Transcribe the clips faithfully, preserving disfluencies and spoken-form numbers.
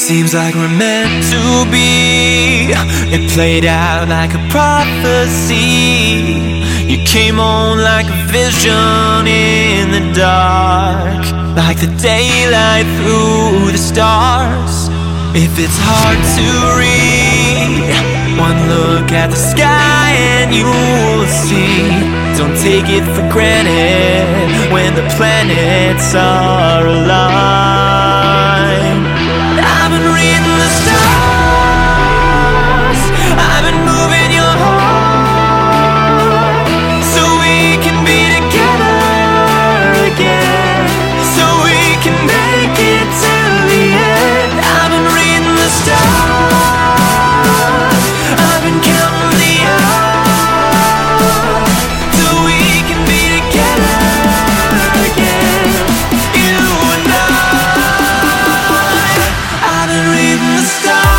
Seems like we're meant to be. It played out like a prophecy. You came on like a vision in the dark, like the daylight through the stars. If it's hard to read, one look at the sky and you'll see. Don't take it for granted when the planets are aligned. I've been reading the stars, I've been moving your heart, so we can be together again, so we can make it till the end. I've been reading the stars, I've been counting the hours, so we can be together again, you and I. I've been reading the stars.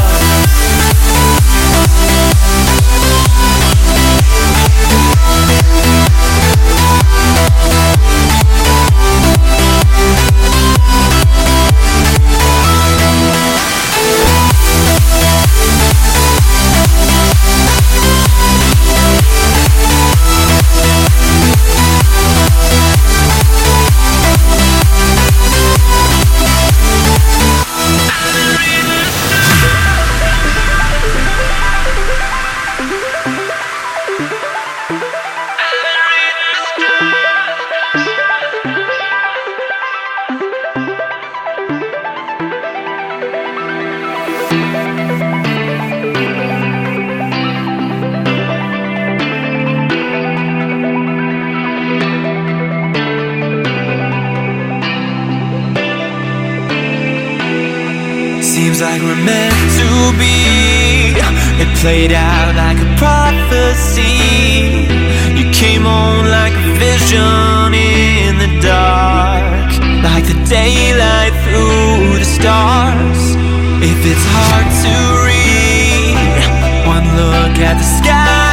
Seems like we're meant to be. It played out like a prophecy. You came on like a vision in the dark, like the daylight through the stars. If it's hard to read, one look at the sky